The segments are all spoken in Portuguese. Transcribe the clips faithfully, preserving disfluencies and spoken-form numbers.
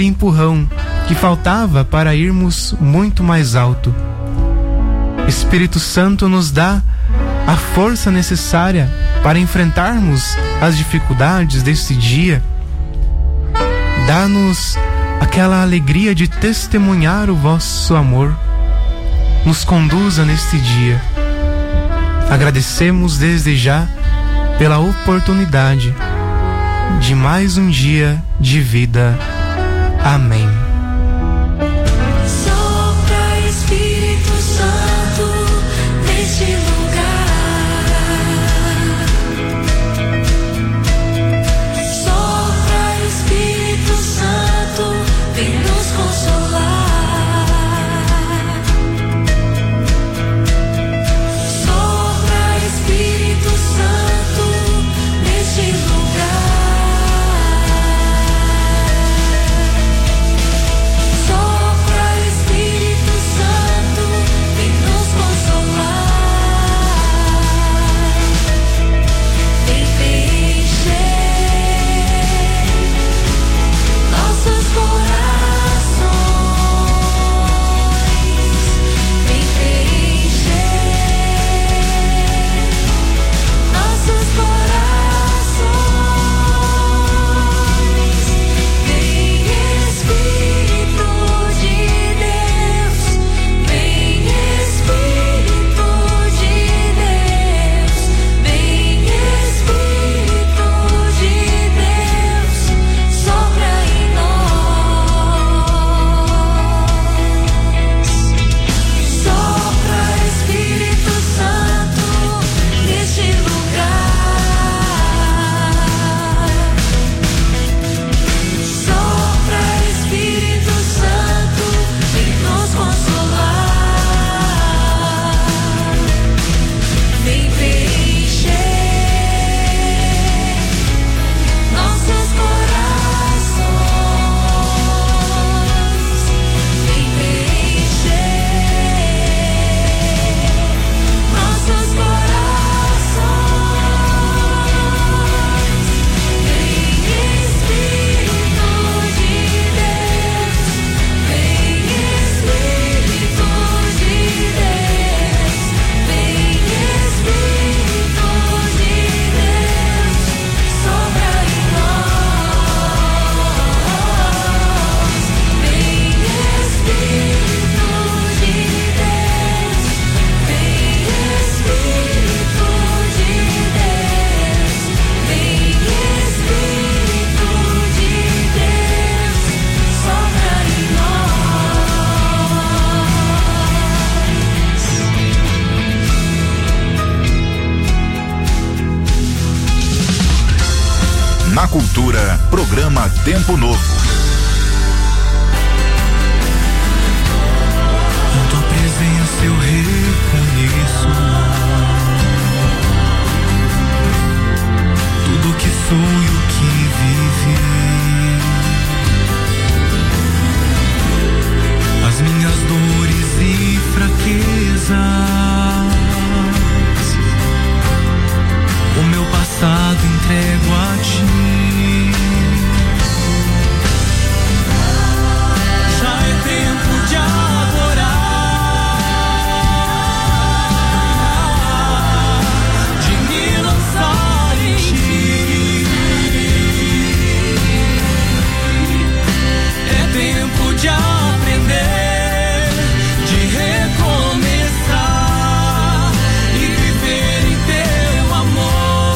empurrão que faltava para irmos muito mais alto. Espírito Santo nos dá a força necessária para enfrentarmos as dificuldades desse dia. Dá-nos aquela alegria de testemunhar o vosso amor. Nos conduza neste dia. Agradecemos desde já pela oportunidade de mais um dia de vida. Amém. Sopra, Espírito Santo, neste lugar. Sopra, Espírito Santo, vem nos consolar. Sopra, Espírito Santo, neste lugar. Na Cultura, programa Tempo Novo. Em tua presença eu reconheço tudo que sou e o que vivi. As minhas dores e fraquezas, o meu passado entrego a ti. Já é tempo de adorar, de me lançar em ti. É tempo de aprender, de recomeçar e viver em teu amor.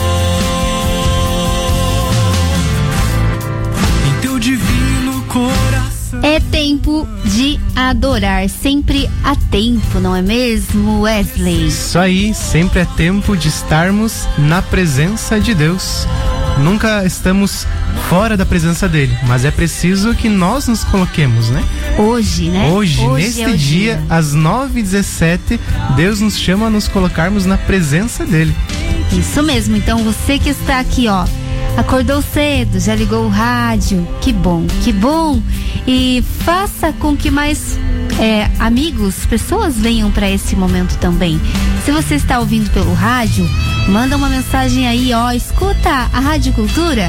Divino coração. É tempo de adorar, sempre há tempo, não é mesmo, Wesley? Isso aí, sempre é tempo de estarmos na presença de Deus. Nunca estamos fora da presença dele, mas é preciso que nós nos coloquemos, né? Hoje, né? Hoje, Hoje neste é o dia, dia, às nove e dezessete, Deus nos chama a nos colocarmos na presença dele. Isso mesmo, então você que está aqui, ó, acordou cedo, já ligou o rádio, que bom, que bom. E faça com que mais é, amigos, pessoas venham para esse momento também. Se você está ouvindo pelo rádio, manda uma mensagem aí, ó, escuta a Rádio Cultura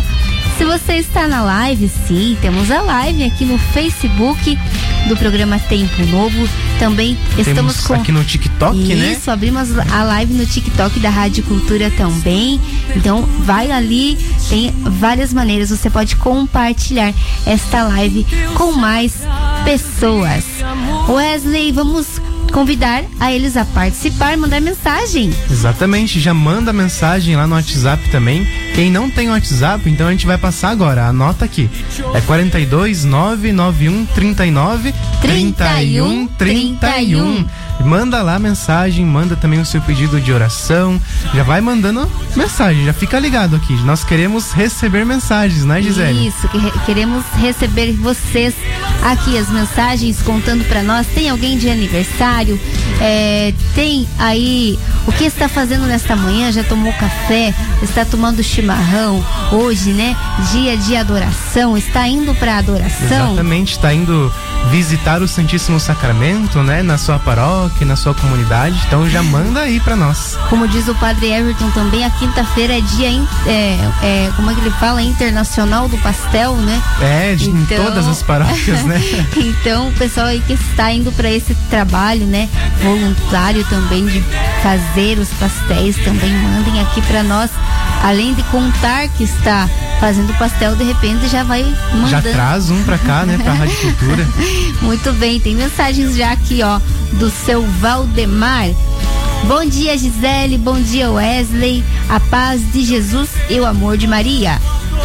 Se você está na live, sim, temos a live aqui no Facebook do programa Tempo Novo. Também estamos Temos com aqui no TikTok, Isso, né? Isso, abrimos a live no TikTok da Rádio Cultura também. Então, vai ali, tem várias maneiras. Você pode compartilhar esta live com mais pessoas. Wesley, vamos convidar a eles a participar, mandar mensagem. Exatamente, já manda mensagem lá no WhatsApp também. Quem não tem WhatsApp, então a gente vai passar agora. Anota aqui. É quarenta e dois, nove nove um, trinta e nove, trinta e um, trinta e um. Manda lá mensagem, manda também o seu pedido de oração. Já vai mandando mensagem, já fica ligado aqui. Nós queremos receber mensagens, né, Gisele? Isso, que re- queremos receber vocês aqui, as mensagens contando pra nós. Tem alguém de aniversário? É, tem aí o que está fazendo nesta manhã? Já tomou café? Está tomando chimarrão hoje, né? Dia de adoração, está indo pra adoração? Exatamente, está indo visitar o Santíssimo Sacramento, né? Na sua paróquia, na sua comunidade. Então já manda aí pra nós. Como diz o Padre Everton também, a quinta-feira é dia, in- é, é, como é que ele fala? Internacional do Pastel, né? É, de, Então- em todas as paróquias, né? Então, o pessoal aí que está indo para esse trabalho, né, voluntário também de fazer os pastéis, também mandem aqui para nós. Além de contar que está fazendo pastel, de repente já vai mandando. Já traz um pra cá, né? Pra Rádio Cultura. Muito bem, tem mensagens já aqui, ó, do seu Valdemar. Bom dia, Gisele, bom dia, Wesley. A paz de Jesus e o amor de Maria.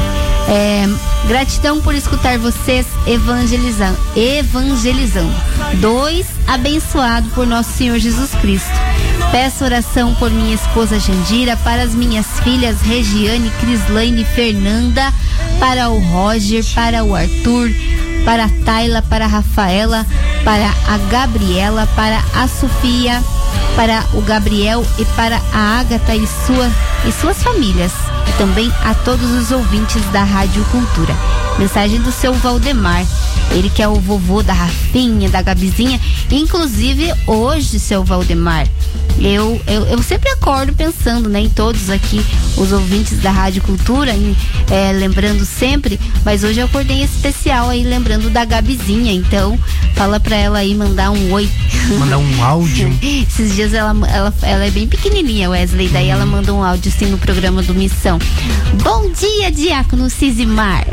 É, gratidão por escutar vocês evangelizando. Evangelizando. Dois, abençoado por nosso Senhor Jesus Cristo. Peço oração por minha esposa Jandira, para as minhas filhas Regiane, Crislaine e Fernanda, para o Roger, para o Arthur, para a Tayla, para a Rafaela, para a Gabriela, para a Sofia, para o Gabriel e para a Ágata e, sua, e suas famílias. E também a todos os ouvintes da Rádio Cultura. Mensagem do seu Valdemar. Ele que é o vovô da Rafinha, da Gabizinha. Inclusive, hoje, seu Valdemar, eu, eu, eu sempre acordo pensando, né, em todos aqui, os ouvintes da Rádio Cultura, em, é, lembrando sempre, mas hoje eu acordei em especial aí, lembrando da Gabizinha. Então, fala pra ela aí, mandar um oi. Mandar um áudio. Esses dias ela, ela, ela é bem pequenininha, Wesley, daí ela manda um áudio assim no programa do Missão. Bom dia, Diácono Cisimar.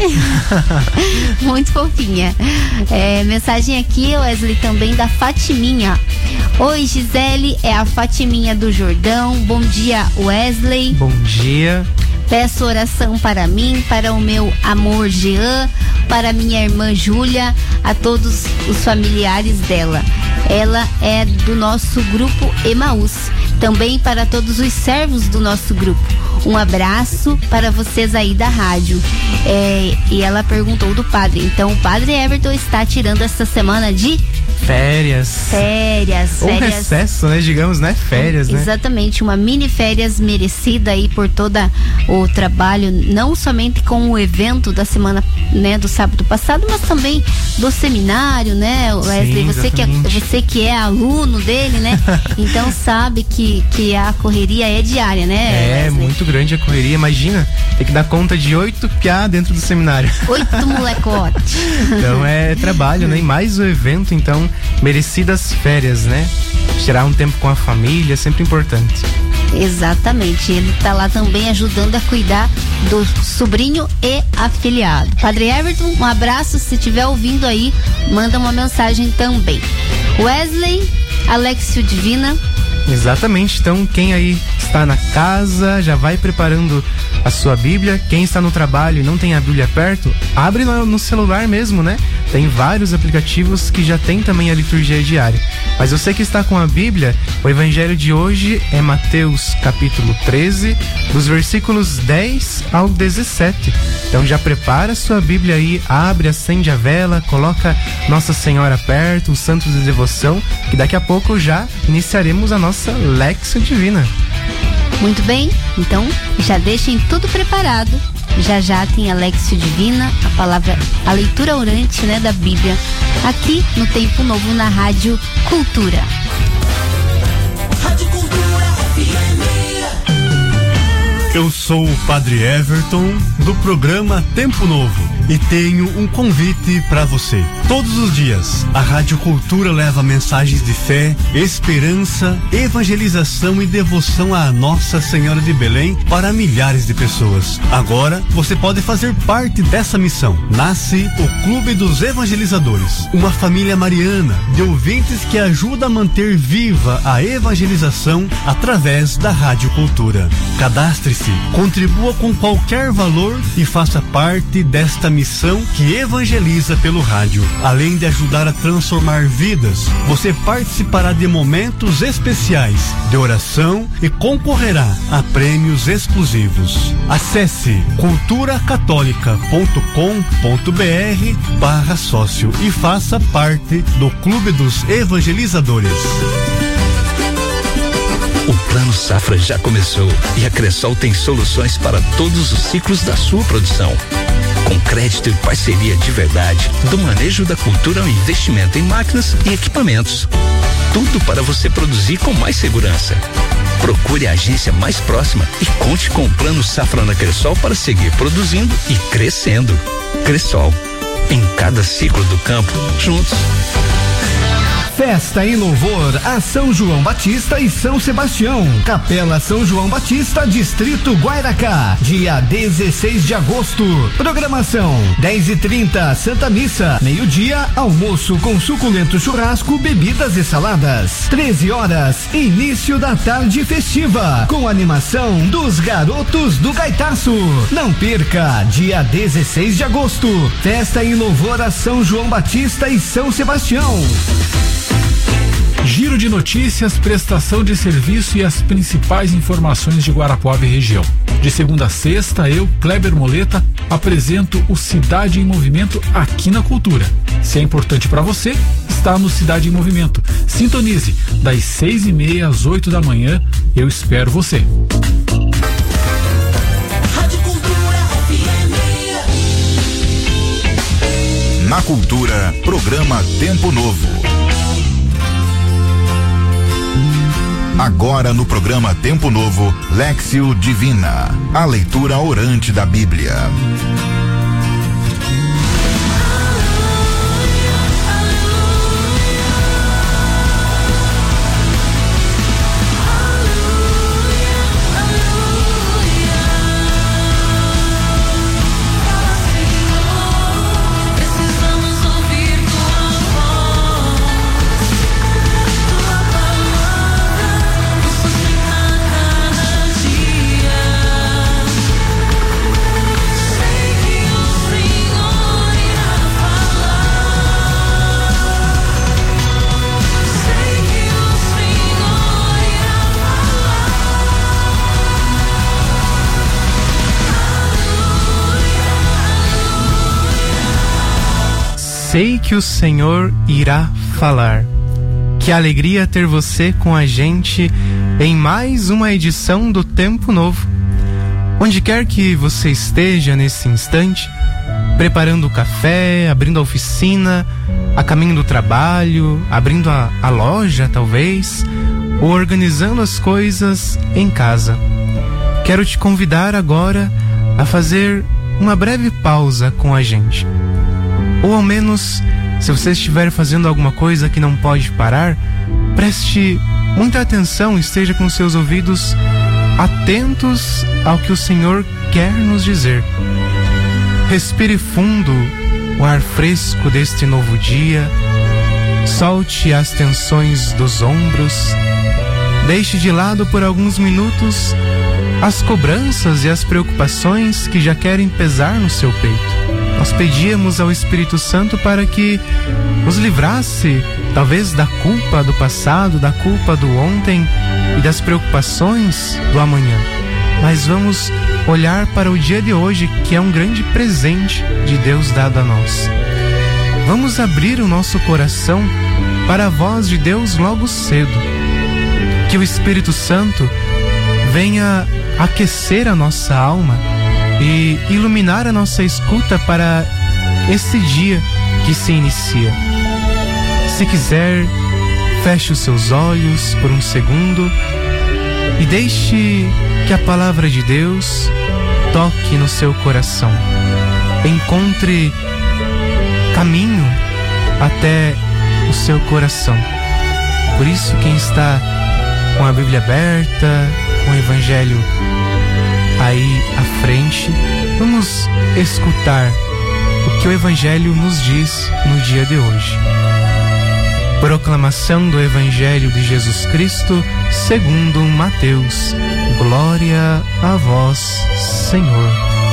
Muito fofinha. É, mensagem aqui, Wesley, também da Fatiminha. Oi, Gisele, é a Fatiminha do Jordão. Bom dia, Wesley. Bom dia. Peço oração para mim, para o meu amor Jean, para minha irmã Júlia, a todos os familiares dela. Ela é do nosso grupo Emaús. Também para todos os servos do nosso grupo. Um abraço para vocês aí da rádio. É, e ela perguntou do padre. Então, o padre Everton está tirando essa semana de Férias. férias. Ou férias. recesso, né? Digamos, né? Férias, né? Exatamente, uma mini férias merecida aí por todo o trabalho, não somente com o evento da semana, né, do sábado passado, mas também do seminário, né, Wesley? Sim, você, que é, exatamente. você que é aluno dele, né? Então sabe que, que a correria é diária, né? É, Wesley? muito grande a correria. Imagina, tem que dar conta de oito piá dentro do seminário. Oito molecote. Então é trabalho, né? E mais o evento, então, merecidas férias, né? Tirar um tempo com a família, é sempre importante. Exatamente, ele tá lá também ajudando a cuidar do sobrinho e afiliado. Padre Everton, um abraço, se estiver ouvindo aí, manda uma mensagem também. Wesley, Alexio Divina. Exatamente, então quem aí está na casa, já vai preparando a sua Bíblia. Quem está no trabalho e não tem a Bíblia perto, abre no, no celular mesmo, né? Tem vários aplicativos que já tem também a liturgia diária. Mas você que está com a Bíblia, o evangelho de hoje é Mateus capítulo treze, dos versículos dez ao dezessete. Então já prepara a sua Bíblia aí, abre, acende a vela, coloca Nossa Senhora perto, os santos de devoção, que daqui a pouco já iniciaremos a nossa Lexio Divina. Muito bem, então já deixem tudo preparado. Já já tem a Lexio Divina, a palavra, a leitura orante, né, da Bíblia, aqui no Tempo Novo na Rádio Cultura. Rádio Cultura F M. Eu sou o Padre Everton do programa Tempo Novo e tenho um convite para você. Todos os dias, a Rádio Cultura leva mensagens de fé, esperança, evangelização e devoção à Nossa Senhora de Belém para milhares de pessoas. Agora, você pode fazer parte dessa missão. Nasce o Clube dos Evangelizadores, uma família mariana de ouvintes que ajuda a manter viva a evangelização através da Rádio Cultura. Cadastre-se, contribua com qualquer valor e faça parte desta missão que evangeliza pelo rádio. Além de ajudar a transformar vidas, você participará de momentos especiais de oração e concorrerá a prêmios exclusivos. Acesse cultura católica ponto com ponto br barra sócio e faça parte do Clube dos Evangelizadores. O Plano Safra já começou e a Cressol tem soluções para todos os ciclos da sua produção. Com crédito e parceria de verdade, do manejo da cultura ao investimento em máquinas e equipamentos. Tudo para você produzir com mais segurança. Procure a agência mais próxima e conte com o Plano Safra na Cressol para seguir produzindo e crescendo. Cressol, em cada ciclo do campo, juntos. Festa em louvor a São João Batista e São Sebastião. Capela São João Batista, Distrito Guairacá. Dia dezesseis de agosto. Programação: dez e trinta, Santa Missa. Meio-dia, almoço com suculento churrasco, bebidas e saladas. treze horas, início da tarde festiva. Com animação dos Garotos do Gaitaço. Não perca, dia dezesseis de agosto. Festa em louvor a São João Batista e São Sebastião. Giro de notícias, prestação de serviço e as principais informações de Guarapuava e região. De segunda a sexta, eu, Kleber Moleta, apresento o Cidade em Movimento aqui na Cultura. Se é importante para você, está no Cidade em Movimento. Sintonize, das seis e meia às oito da manhã. Eu espero você. Rádio Cultura F M. Na Cultura, programa Tempo Novo. Agora no programa Tempo Novo, Léxio Divina, a leitura orante da Bíblia. Sei que o Senhor irá falar. Que alegria ter você com a gente em mais uma edição do Tempo Novo. Onde quer que você esteja nesse instante, preparando o café, abrindo a oficina, a caminho do trabalho, abrindo a, a loja talvez, ou organizando as coisas em casa. Quero te convidar agora a fazer uma breve pausa com a gente. Ou ao menos, se você estiver fazendo alguma coisa que não pode parar, preste muita atenção, esteja com seus ouvidos atentos ao que o Senhor quer nos dizer. Respire fundo o ar fresco deste novo dia, solte as tensões dos ombros, deixe de lado por alguns minutos as cobranças e as preocupações que já querem pesar no seu peito. Nós pedíamos ao Espírito Santo para que nos livrasse, talvez, da culpa do passado, da culpa do ontem e das preocupações do amanhã. Mas vamos olhar para o dia de hoje, que é um grande presente de Deus dado a nós. Vamos abrir o nosso coração para a voz de Deus logo cedo. Que o Espírito Santo venha aquecer a nossa alma e iluminar a nossa escuta para esse dia que se inicia. Se quiser, feche os seus olhos por um segundo e deixe que a palavra de Deus toque no seu coração. Encontre caminho até o seu coração. Por isso, quem está com a Bíblia aberta, com o Evangelho aí à frente, vamos escutar o que o Evangelho nos diz no dia de hoje. Proclamação do Evangelho de Jesus Cristo segundo Mateus. Glória a vós, Senhor.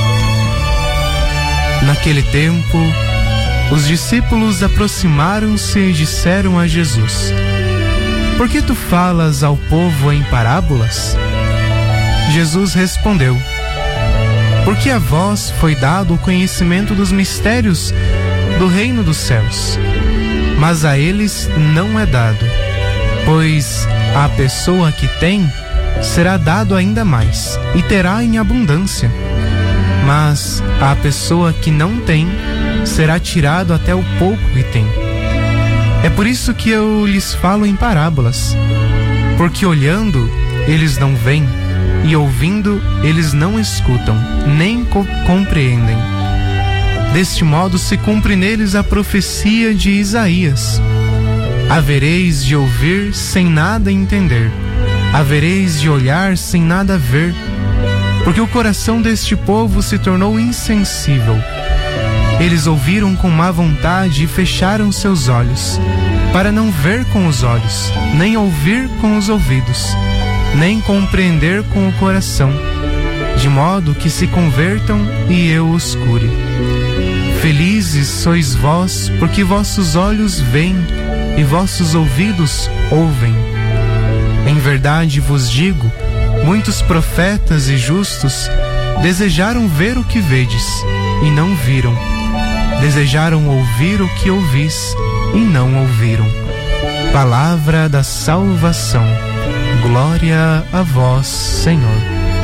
Naquele tempo, os discípulos aproximaram-se e disseram a Jesus: Por que tu falas ao povo em parábolas? Jesus respondeu: Porque a vós foi dado o conhecimento dos mistérios do reino dos céus, mas a eles não é dado, pois a pessoa que tem será dado ainda mais e terá em abundância, mas a pessoa que não tem será tirado até o pouco que tem. É por isso que eu lhes falo em parábolas, porque olhando eles não veem, e ouvindo eles não escutam, nem co- compreendem. Deste modo se cumpre neles a profecia de Isaías: Havereis de ouvir sem nada entender, havereis de olhar sem nada ver, porque o coração deste povo se tornou insensível. Eles ouviram com má vontade e fecharam seus olhos, para não ver com os olhos, nem ouvir com os ouvidos, nem compreender com o coração, de modo que se convertam e eu os cure. Felizes sois vós, porque vossos olhos veem e vossos ouvidos ouvem. Em verdade vos digo, muitos profetas e justos desejaram ver o que vedes e não viram, desejaram ouvir o que ouvis e não ouviram. Palavra da salvação. Glória a vós, Senhor.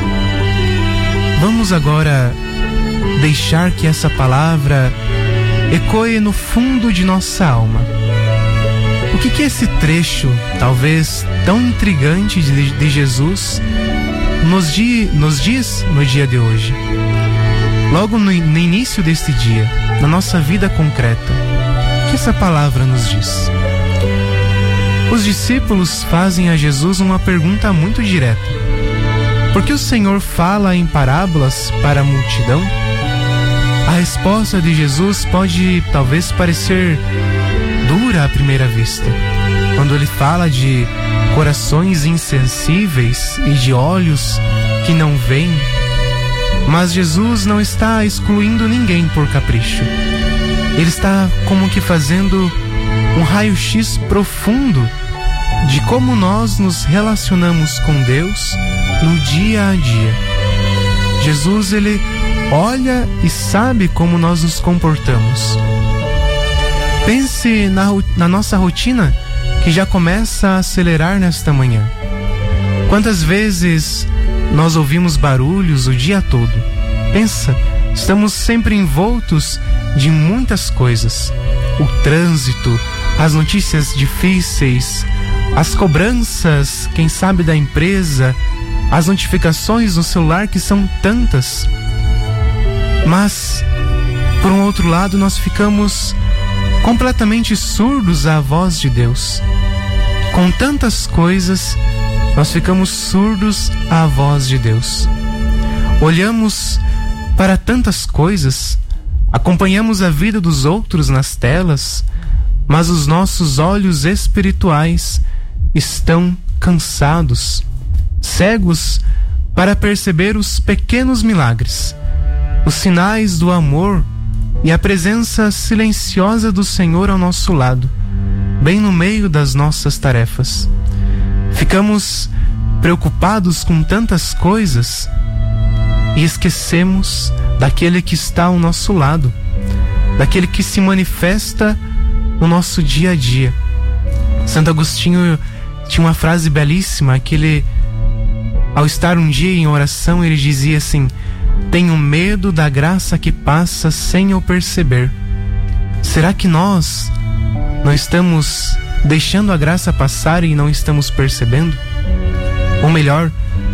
Vamos agora deixar que essa palavra ecoe no fundo de nossa alma. O que que esse trecho, talvez tão intrigante de, de Jesus, nos, di, nos diz no dia de hoje? Logo no, no início deste dia, na nossa vida concreta, o que essa palavra nos diz? Os discípulos fazem a Jesus uma pergunta muito direta: por que o Senhor fala em parábolas para a multidão? A resposta de Jesus pode talvez parecer dura à primeira vista, quando ele fala de corações insensíveis e de olhos que não veem. Mas Jesus não está excluindo ninguém por capricho. Ele está como que fazendo um raio-x profundo de como nós nos relacionamos com Deus no dia a dia. Jesus, ele olha e sabe como nós nos comportamos. Pense na, na nossa rotina, que já começa a acelerar nesta manhã. Quantas vezes nós ouvimos barulhos o dia todo? Pensa, estamos sempre envoltos de muitas coisas. O trânsito, as notícias difíceis, as cobranças, quem sabe da empresa, as notificações no celular, que são tantas. Mas, por um outro lado, nós ficamos completamente surdos à voz de Deus. Com tantas coisas, nós ficamos surdos à voz de Deus. Olhamos para tantas coisas, acompanhamos a vida dos outros nas telas, mas os nossos olhos espirituais estão cansados, cegos para perceber os pequenos milagres, os sinais do amor e a presença silenciosa do Senhor ao nosso lado, bem no meio das nossas tarefas. Ficamos preocupados com tantas coisas e esquecemos daquele que está ao nosso lado, daquele que se manifesta no nosso dia a dia. Santo Agostinho tinha uma frase belíssima, que ele, ao estar um dia em oração, ele dizia assim: tenho medo da graça que passa sem eu perceber. Será que nós não estamos deixando a graça passar e não estamos percebendo? Ou melhor,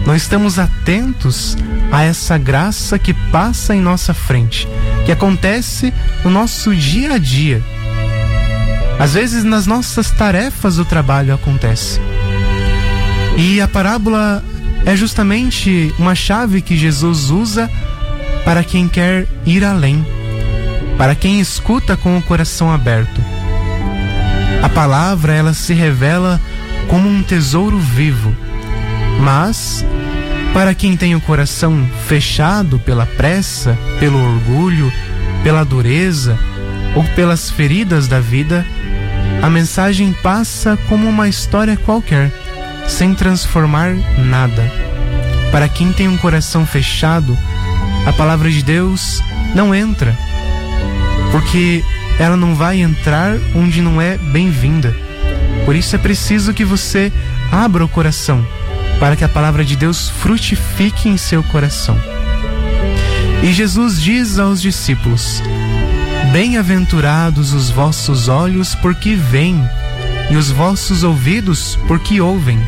não estamos atentos a essa graça que passa em nossa frente, que acontece no nosso dia a dia. Às vezes nas nossas tarefas do trabalho acontece. E a parábola é justamente uma chave que Jesus usa para quem quer ir além, para quem escuta com o coração aberto. A palavra, ela se revela como um tesouro vivo, mas para quem tem o coração fechado pela pressa, pelo orgulho, pela dureza ou pelas feridas da vida, a mensagem passa como uma história qualquer, sem transformar nada. Para quem tem um coração fechado, a palavra de Deus não entra, porque ela não vai entrar onde não é bem-vinda. Por isso é preciso que você abra o coração, para que a palavra de Deus frutifique em seu coração. E Jesus diz aos discípulos: bem-aventurados os vossos olhos, porque veem, e os vossos ouvidos, porque ouvem.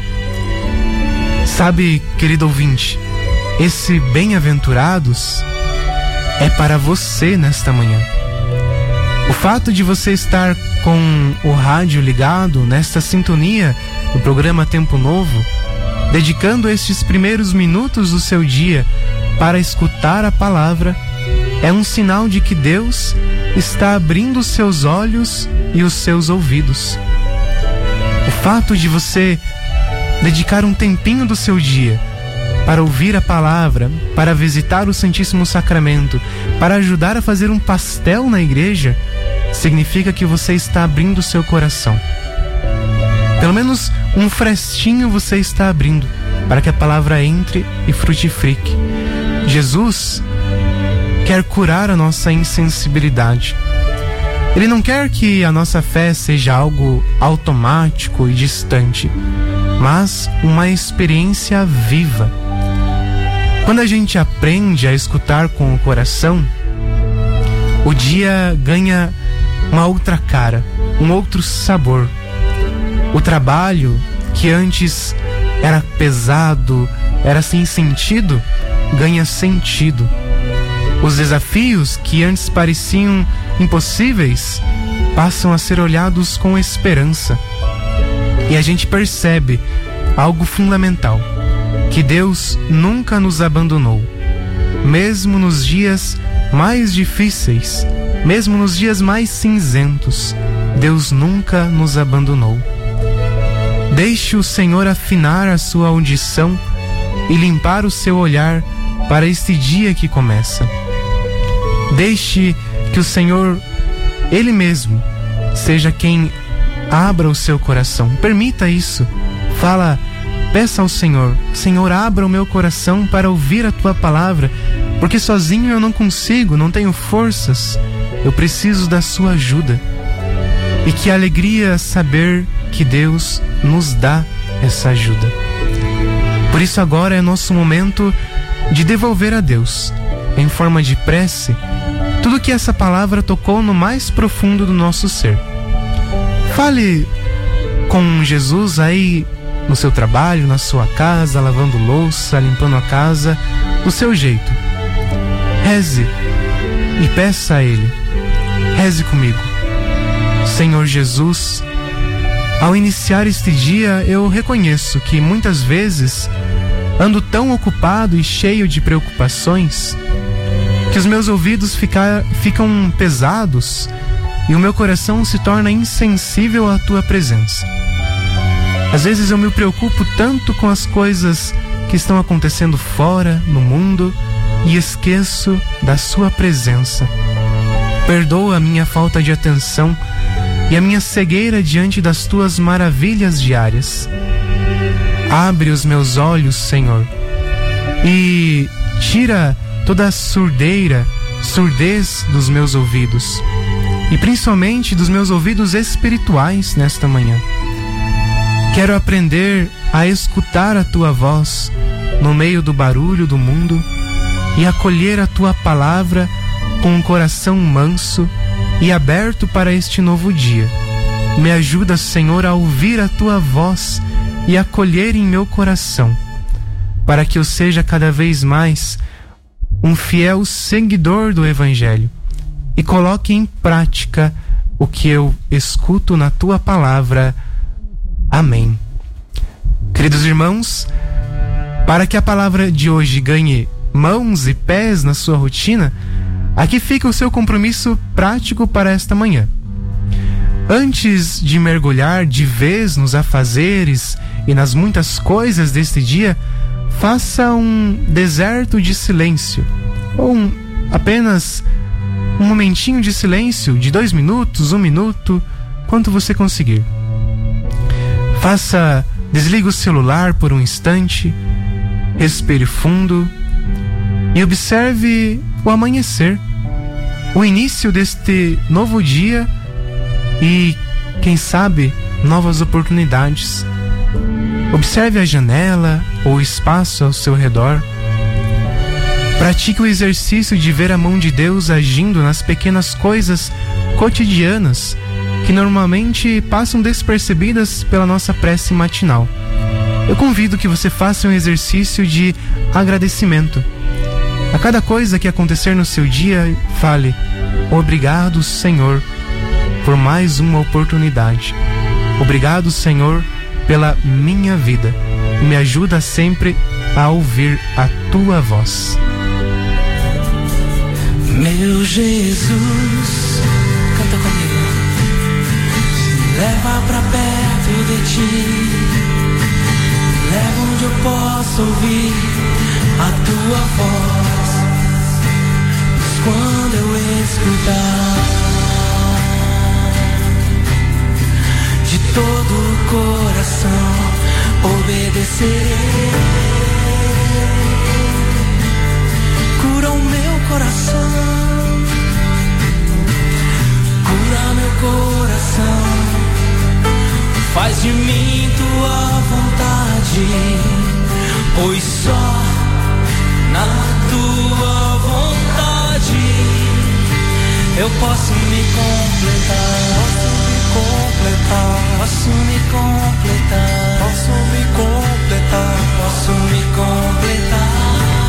Sabe, querido ouvinte, esse bem-aventurados é para você nesta manhã. O fato de você estar com o rádio ligado nesta sintonia do programa Tempo Novo, dedicando estes primeiros minutos do seu dia para escutar a palavra, é um sinal de que Deus está abrindo os seus olhos e os seus ouvidos. O fato de você dedicar um tempinho do seu dia para ouvir a palavra, para visitar o Santíssimo Sacramento, para ajudar a fazer um pastel na igreja, significa que você está abrindo o seu coração. Pelo menos um frestinho você está abrindo para que a palavra entre e frutifique. Jesus quer curar a nossa insensibilidade. Ele não quer que a nossa fé seja algo automático e distante, mas uma experiência viva. Quando a gente aprende a escutar com o coração, o dia ganha uma outra cara, um outro sabor. O trabalho, que antes era pesado, era sem sentido, ganha sentido. Os desafios que antes pareciam impossíveis passam a ser olhados com esperança. E a gente percebe algo fundamental, que Deus nunca nos abandonou. Mesmo nos dias mais difíceis, mesmo nos dias mais cinzentos, Deus nunca nos abandonou. Deixe o Senhor afinar a sua audição e limpar o seu olhar para este dia que começa. Deixe que o Senhor, Ele mesmo, seja quem abra o seu coração. Permita isso. Fala, peça ao Senhor: Senhor, abra o meu coração para ouvir a Tua palavra, porque sozinho eu não consigo, não tenho forças. Eu preciso da Sua ajuda. E que alegria saber que Deus nos dá essa ajuda. Por isso agora é nosso momento de devolver a Deus, em forma de prece, tudo que essa palavra tocou no mais profundo do nosso ser. Fale com Jesus aí no seu trabalho, na sua casa, lavando louça, limpando a casa, do seu jeito. Reze e peça a Ele. Reze comigo. Senhor Jesus, ao iniciar este dia, eu reconheço que muitas vezes ando tão ocupado e cheio de preocupações que os meus ouvidos fica, ficam pesados e o meu coração se torna insensível à Tua presença. Às vezes eu me preocupo tanto com as coisas que estão acontecendo fora, no mundo, e esqueço da Sua presença. Perdoa a minha falta de atenção e a minha cegueira diante das Tuas maravilhas diárias. Abre os meus olhos, Senhor, e tira toda a surdeira, surdez dos meus ouvidos, e principalmente dos meus ouvidos espirituais nesta manhã. Quero aprender a escutar a Tua voz no meio do barulho do mundo e acolher a Tua palavra com um coração manso e aberto para este novo dia. Me ajuda, Senhor, a ouvir a Tua voz e acolher em meu coração. para que eu seja cada vez mais um fiel seguidor do Evangelho e coloque em prática o que eu escuto na tua palavra. Amém. Queridos irmãos, para que a palavra de hoje ganhe mãos e pés na sua rotina, aqui fica o seu compromisso prático para esta manhã. Antes de mergulhar de vez nos afazeres e nas muitas coisas deste dia, faça um deserto de silêncio, ou um, apenas um momentinho de silêncio de dois minutos, um minuto, quanto você conseguir. Faça, desligue o celular por um instante, respire fundo e observe o amanhecer, o início deste novo dia e, quem sabe, novas oportunidades. Observe a janela ou o espaço ao seu redor. Pratique o exercício de ver a mão de Deus agindo nas pequenas coisas cotidianas que normalmente passam despercebidas pela nossa prece matinal. Eu convido que você faça um exercício de agradecimento. A cada coisa que acontecer no seu dia, fale: obrigado, Senhor, por mais uma oportunidade. Obrigado, Senhor, pela minha vida. Me ajuda sempre a ouvir a tua voz. Meu Jesus, canta comigo. Me leva pra perto de ti. Me leva onde eu posso ouvir a tua voz. Mas quando eu escutar, de todo o coração obedecerei. Cura o meu coração, cura meu coração, faz de mim tua vontade, pois só na tua vontade eu posso me completar, posso me completar, posso me completar, posso me completar, posso me completar.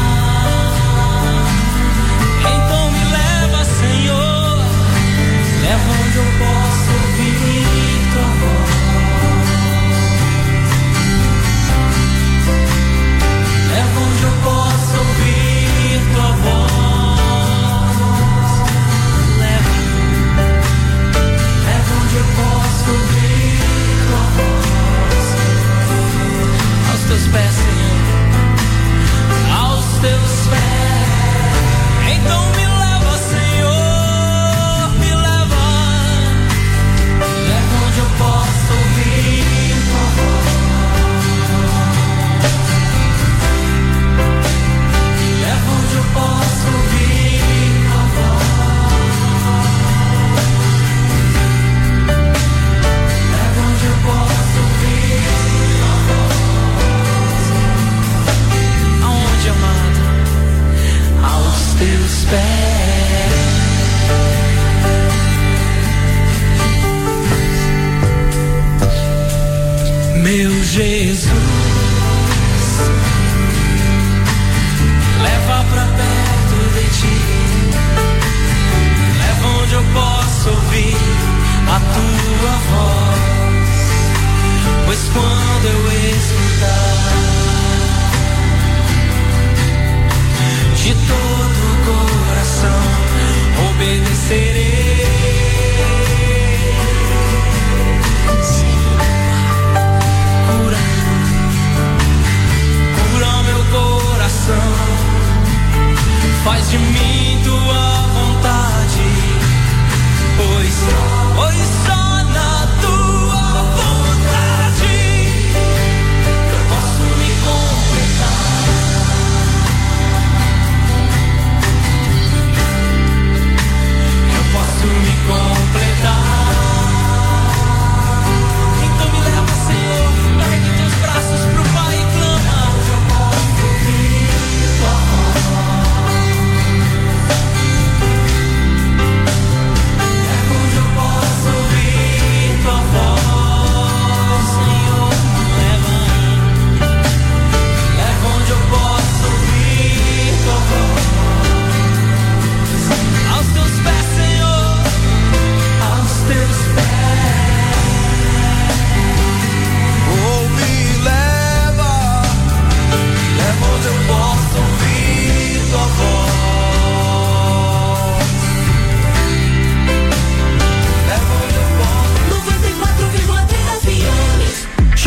Então me leva, Senhor, leva onde eu posso ouvir tua voz, leva onde eu posso ouvir tua voz, leva, leva onde eu posso ouvir tua voz, aos teus pés, Senhor, aos teus pés. Então me leva, Senhor, me leva, leva onde eu posso ouvir tua voz, leva onde eu posso ouvir tua voz, leva onde eu posso ouvir tua voz. Aonde, amado? Aos teus pés. Meu Jesus, leva pra perto de ti, leva onde eu posso ouvir a tua voz, pois quando eu escutar, de todo o coração obedecerei. Cura, cura meu coração, faz de mim tua vontade, pois, pois só na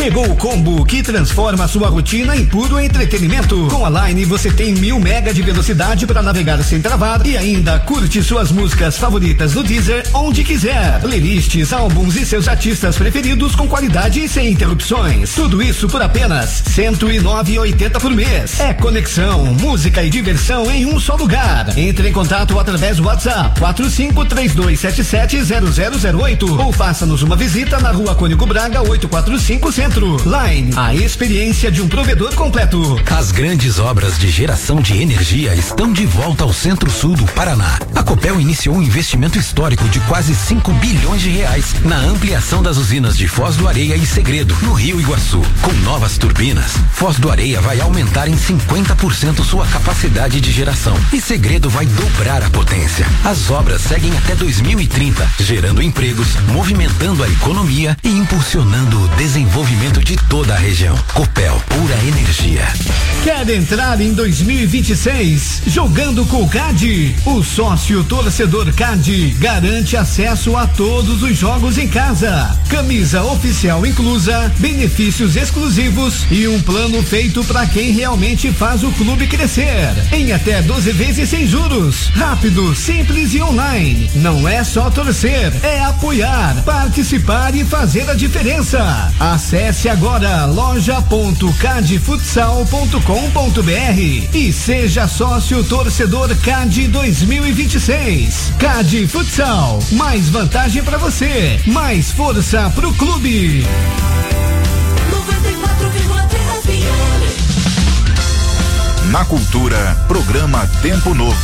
Chegou o combo que transforma a sua rotina em puro entretenimento. Com a Line você tem mil mega de velocidade para navegar sem travar e ainda curte suas músicas favoritas no Deezer onde quiser. Playlists, álbuns e seus artistas preferidos com qualidade e sem interrupções. Tudo isso por apenas cento e nove reais e oitenta centavos por mês. É conexão, música e diversão em um só lugar. Entre em contato através do WhatsApp quatro cinco três dois sete sete zero zero zero oito ou faça-nos uma visita na Rua Cônigo Braga oitocentos e quarenta e cinco Centro. Line, a experiência de um provedor completo. As grandes obras de geração de energia estão de volta ao centro-sul do Paraná. A Copel iniciou um investimento histórico de quase cinco bilhões de reais na ampliação das usinas de Foz do Areia e Segredo, no Rio Iguaçu. Com novas turbinas, Foz do Areia vai aumentar em cinquenta por cento sua capacidade de geração e Segredo vai dobrar a potência. As obras seguem até dois mil e trinta, gerando empregos, movimentando a economia e impulsionando o desenvolvimento de toda a região. Copel, pura energia. Quer entrar em dois mil e vinte e seis jogando com o C A D? O sócio torcedor C A D garante acesso a todos os jogos em casa. Camisa oficial inclusa, benefícios exclusivos e um plano feito para quem realmente faz o clube crescer. Em até doze vezes sem juros. Rápido, simples e online. Não é só torcer, é apoiar, participar e fazer a diferença. Acesse agora loja ponto cadfutsal ponto com ponto br e seja sócio torcedor C A D dois mil e vinte e seis. C A D Futsal, mais vantagem para você, mais força pro clube. noventa e quatro vírgula três F M. Na Cultura, programa Tempo Novo.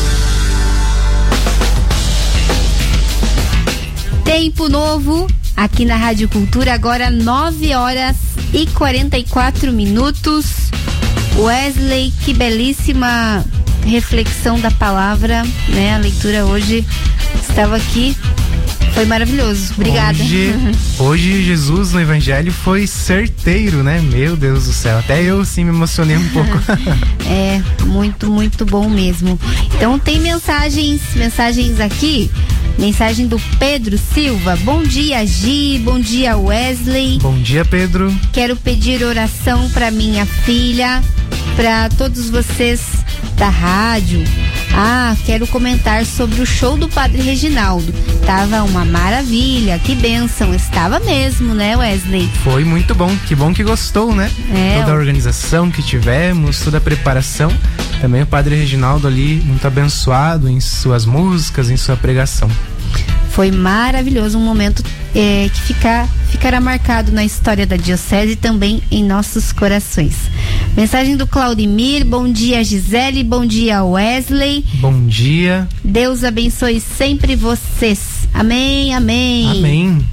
Tempo Novo, aqui na Rádio Cultura, agora nove horas e quarenta e quatro minutos. Wesley, que belíssima reflexão da palavra, né? A leitura hoje estava aqui, foi maravilhoso. Obrigada. Hoje, hoje Jesus no Evangelho foi certeiro, né? Meu Deus do céu, até eu sim me emocionei um pouco. É, muito, muito bom mesmo. Então tem mensagens, mensagens aqui. Mensagem do Pedro Silva. Bom dia, Gi. Bom dia, Wesley. Bom dia, Pedro. Quero pedir oração para minha filha, para todos vocês da rádio. Ah, quero comentar sobre o show do Padre Reginaldo. Tava uma maravilha, que bênção. Estava mesmo, né, Wesley? Foi muito bom, que bom que gostou, né? É, toda a organização que tivemos, toda a preparação. Também o Padre Reginaldo ali, muito abençoado em suas músicas, em sua pregação. Foi maravilhoso, um momento é, que ficar, ficará marcado na história da Diocese e também em nossos corações. Mensagem do Claudimir. Bom dia, Gisele. Bom dia, Wesley. Bom dia. Deus abençoe sempre vocês. Amém, amém. Amém.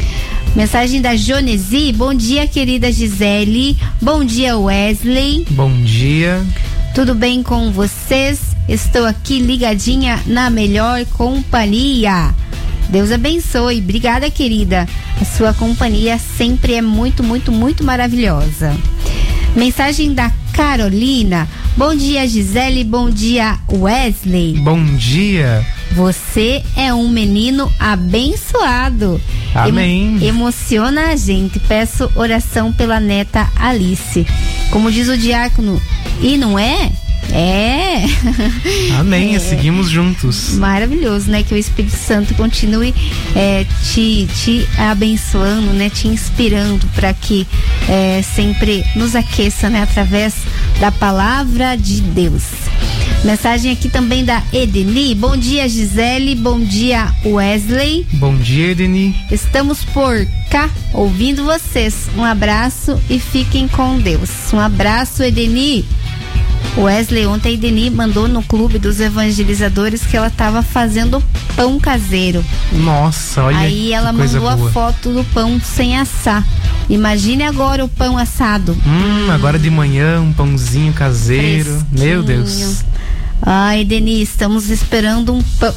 Mensagem da Jonesi. Bom dia, querida Gisele. Bom dia, Wesley. Bom dia. Tudo bem com vocês? Estou aqui ligadinha na melhor companhia. Deus abençoe. Obrigada, querida. A sua companhia sempre é muito, muito, muito maravilhosa. Mensagem da Carolina. Bom dia, Gisele. Bom dia, Wesley. Bom dia. Você é um menino abençoado. Amém. Emo- emociona a gente. Peço oração pela neta Alice. Como diz o diácono, e não é? É. Amém, é. Seguimos juntos. Maravilhoso, né? Que o Espírito Santo continue é, te, te abençoando, né? Te inspirando para que é, sempre nos aqueça, né? Através da palavra de Deus. Mensagem aqui também da Edeni. Bom dia, Gisele. Bom dia, Wesley. Bom dia, Edeni. Estamos por cá ouvindo vocês. Um abraço e fiquem com Deus. Um abraço, Edeni. Wesley, ontem a Edeni mandou no clube dos evangelizadores que ela estava fazendo pão caseiro. Nossa, olha. Aí ela mandou a foto do pão sem assar. Imagine agora o pão assado. Hum, agora de manhã um pãozinho caseiro. Fresquinho. Meu Deus. Ai, Edeni, estamos esperando um pão.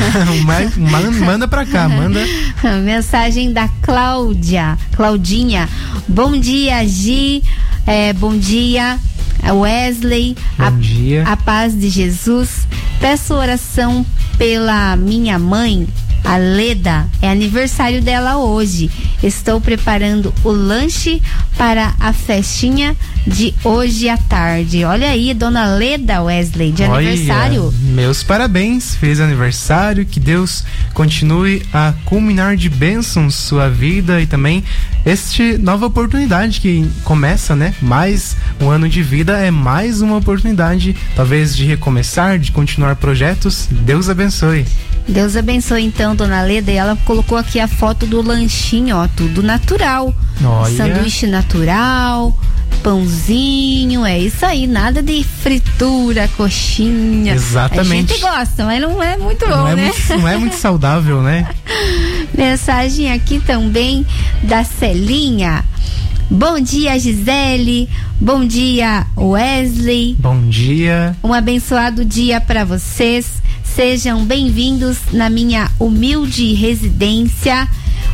manda, manda pra cá, manda. Mensagem da Cláudia. Claudinha. Bom dia, Gi. É, bom dia, Wesley. Bom a, dia. A paz de Jesus. Peço oração pela minha mãe, a Leda. É aniversário dela hoje. Estou preparando o lanche para a festinha de hoje à tarde. Olha aí, dona Leda, Wesley, de Olha, aniversário. Meus parabéns, feliz aniversário, que Deus continue a culminar de bênçãos sua vida e também este nova oportunidade que começa, né? Mais um ano de vida é mais uma oportunidade, talvez de recomeçar, de continuar projetos. Deus abençoe. Deus abençoe então, dona Leda. E ela colocou aqui a foto do lanchinho, ó, tudo natural. Olha. Sanduíche natural, pãozinho, é isso aí, nada de fritura, coxinha. Exatamente. A gente gosta, mas não é muito bom, não é né? Muito, não é muito saudável, né? Mensagem aqui também da Celinha. Bom dia, Gisele. Bom dia, Wesley. Bom dia. Um abençoado dia para vocês. Sejam bem-vindos na minha humilde residência.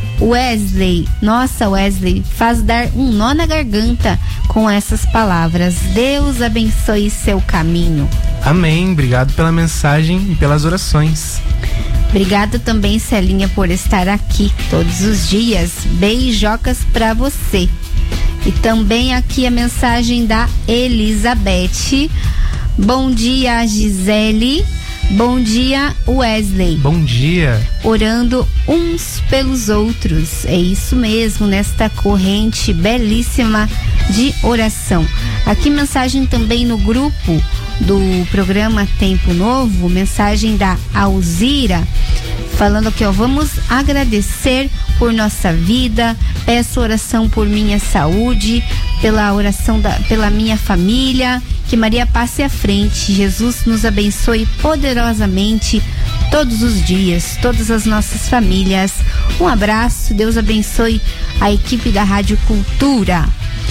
Wesley, nossa Wesley, faz dar um nó na garganta com essas palavras. Deus abençoe seu caminho. Amém, obrigado pela mensagem e pelas orações. Obrigada também, Celinha, por estar aqui todos os dias. Beijocas pra você. E também aqui a mensagem da Elizabeth. Bom dia, Gisele. Bom dia, Wesley. Bom dia. Orando uns pelos outros. É isso mesmo, nesta corrente belíssima de oração. Aqui mensagem também no grupo do programa Tempo Novo, mensagem da Alzira, falando aqui, ó, vamos agradecer por nossa vida, peço oração por minha saúde, pela oração da, pela minha família, que Maria passe à frente, Jesus nos abençoe poderosamente todos os dias, todas as nossas famílias. Um abraço, Deus abençoe a equipe da Rádio Cultura.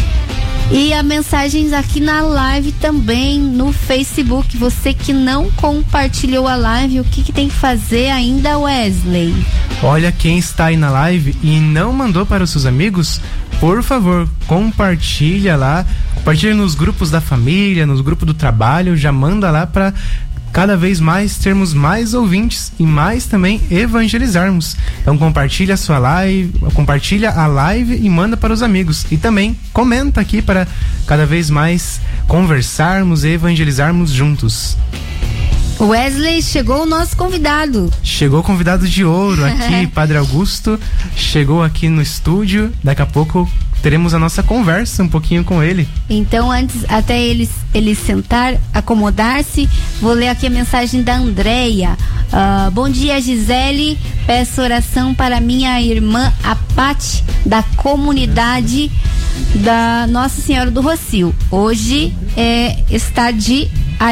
E a mensagens aqui na live também, no Facebook. Você que não compartilhou a live, o que, que tem que fazer ainda, Wesley? Olha, quem está aí na live e não mandou para os seus amigos, por favor, compartilha lá, compartilha nos grupos da família, nos grupos do trabalho, já manda lá para cada vez mais termos mais ouvintes e mais também evangelizarmos. Então compartilha a sua live, compartilha a live e manda para os amigos. E também comenta aqui para cada vez mais conversarmos e evangelizarmos juntos. Wesley, chegou o nosso convidado. Chegou o convidado de ouro aqui, Padre Augusto, chegou aqui no estúdio. Daqui a pouco teremos a nossa conversa um pouquinho com ele. Então, antes, até ele, ele sentar, acomodar-se, vou ler aqui a mensagem da Andréia. Uh, bom dia, Gisele. Peço oração para minha irmã, a Pati, da comunidade da Nossa Senhora do Rocio. Hoje é, está de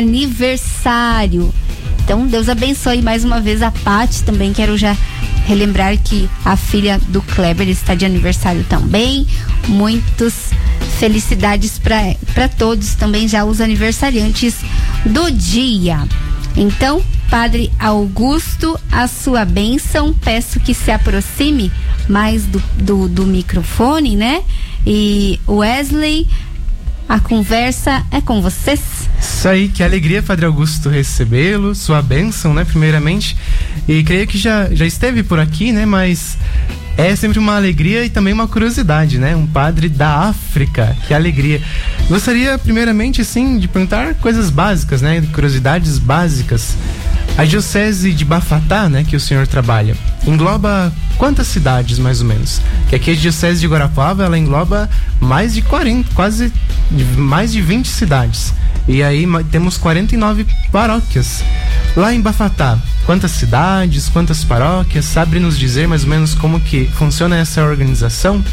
aniversário. Então, Deus abençoe mais uma vez a Pati. Também quero já relembrar que a filha do Kleber está de aniversário também. Muitas felicidades para todos, também já os aniversariantes do dia. Então, Padre Augusto, a sua bênção, peço que se aproxime mais do, do, do microfone, né? E Wesley, a conversa é com vocês. Isso aí, que alegria, Padre Augusto, recebê-lo, sua bênção, né, primeiramente. E creio que já, já esteve por aqui, né, mas é sempre uma alegria e também uma curiosidade, né, um padre da África, que alegria. Gostaria, primeiramente, assim, de perguntar coisas básicas, né, curiosidades básicas. A diocese de Bafatá, né, que o senhor trabalha, engloba quantas cidades, mais ou menos? Que aqui a diocese de Guarapuava, ela engloba mais de quarenta, quase mais de vinte cidades. E aí temos quarenta e nove paróquias. Lá em Bafatá, quantas cidades, quantas paróquias? Sabe nos dizer mais ou menos como que funciona essa organização?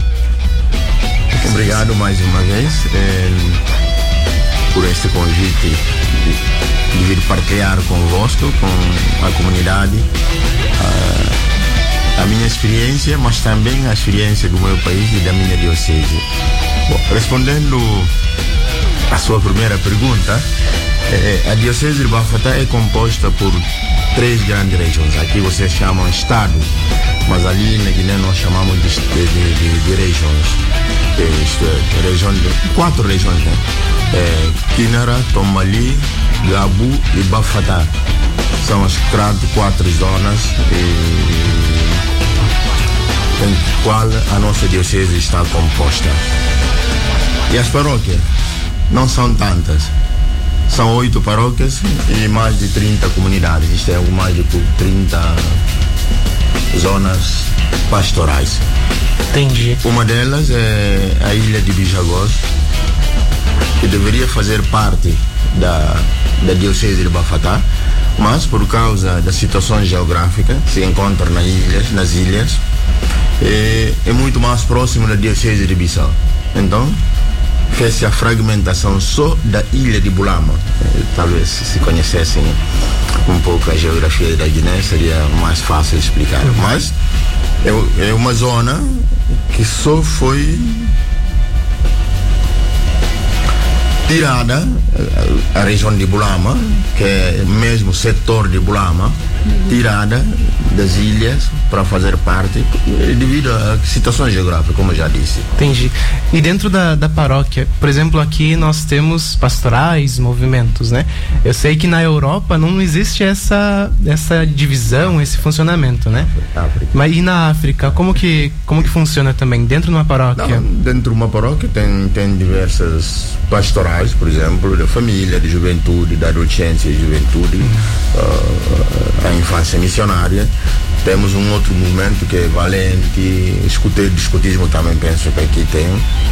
Obrigado mais uma vez eh, por este convite de, de vir partilhar convosco, com a comunidade, a, a minha experiência, mas também a experiência do meu país e da minha diocese. Bom, respondendo a sua primeira pergunta, eh, a diocese de Bafatá é composta por três grandes regiões. Aqui vocês chamam estado, mas ali na Guiné nós chamamos de, de, de, de regiões. que isto é região de, quatro regiões, né? É, Kinara, Tomali, Gabu e Bafatá. São as quatro, quatro zonas e, em qual a nossa diocese está composta. E as paróquias não são tantas. São oito paróquias e mais de trinta comunidades. Isto é mais de trinta zonas pastorais. Entendi. Uma delas é a ilha de Bijagós, que deveria fazer parte da, da diocese de Bafatá, mas por causa da situação geográfica se encontra nas ilhas, nas ilhas é, é muito mais próximo da diocese de Bissau. Então fez a fragmentação só da ilha de Bulama. Talvez se conhecessem um pouco a geografia da Guiné seria mais fácil explicar. Mas é, é uma zona que só foi tirada, a região de Bulama, que é mesmo setor de Bulama, tirada das ilhas para fazer parte devido à situação geográfica, como eu já disse. Entendi. E dentro da, da paróquia, por exemplo, aqui nós temos pastorais, movimentos, né? Eu sei que na Europa não existe essa, essa divisão, esse funcionamento, né? África. Mas e na África, como que, como que funciona também? Dentro de uma paróquia? Não, dentro de uma paróquia tem, tem diversas pastorais, por exemplo, da família, de juventude, da adolescência e juventude, uhum. uh, a infância missionária. Temos um outro movimento que é valente, escuteiro de escutismo também penso que aqui tem.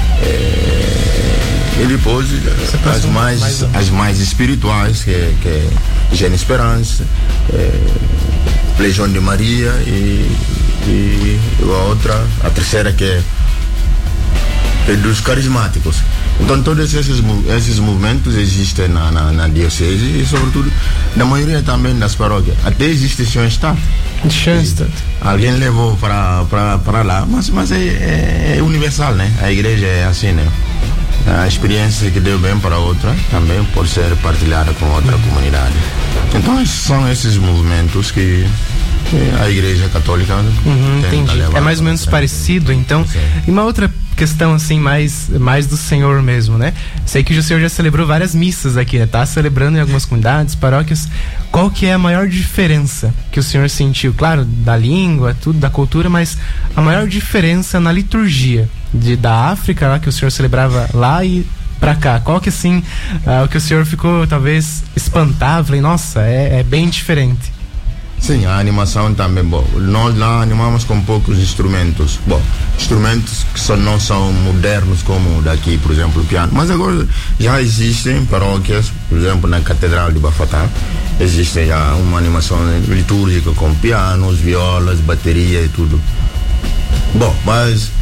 É, e depois as mais, mais as mais espirituais, que é, que é Gênio Esperança, é, Legião de Maria e, e a outra, a terceira que é, que é dos carismáticos. Então todos esses, esses movimentos existem na, na, na diocese e sobretudo na maioria também das paróquias. Até existe Schoenstatt. Schoenstatt. Alguém levou para para lá, mas, mas é, é, é universal, né? A igreja é assim, né? A experiência que deu bem para outra também pode ser partilhada com outra uhum. comunidade. Então são esses movimentos que a igreja católica uhum, tenta levar. É mais ou menos parecido, então. Sim. E uma outra questão assim mais mais do Senhor mesmo, né? Sei que o Senhor já celebrou várias missas aqui, né? Tá celebrando em algumas comunidades, paróquias. Qual que é a maior diferença que o Senhor sentiu? Claro, da língua, tudo, da cultura, mas a maior diferença na liturgia de, da África, lá que o Senhor celebrava lá e pra cá. Qual que assim, uh, o que o Senhor ficou talvez espantado? Falei, nossa, é, é bem diferente. Sim, a animação também, bom, nós lá animamos com poucos instrumentos, bom, instrumentos que só não são modernos como daqui, por exemplo, o piano, mas agora já existem paróquias, por exemplo, na Catedral de Bafatá, existe já uma animação litúrgica com pianos, violas, bateria e tudo. Bom, mas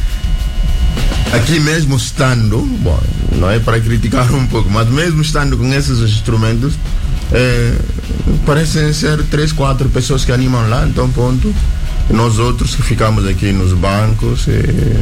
aqui mesmo estando, bom, não é para criticar um pouco, mas mesmo estando com esses instrumentos, É, parecem ser três, quatro pessoas que animam lá, então ponto. Nós outros que ficamos aqui nos bancos e